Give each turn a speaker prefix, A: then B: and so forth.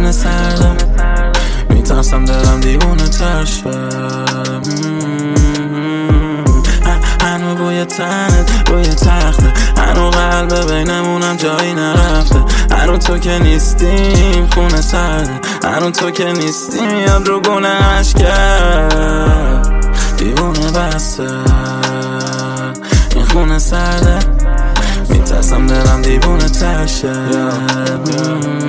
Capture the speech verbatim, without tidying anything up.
A: خونه سرده، میترسم دلم دیوونه تر شه. هنو بوی تنت روی تخته، هنو قلب بینمونم جایی نرفته. هنو تو که نیستیم خونه سرده، هنو تو که نیستیم یاد رو گونه عشقه. دیوونه بسته این خونه سرده، میترسم دلم دیوونه تر شه.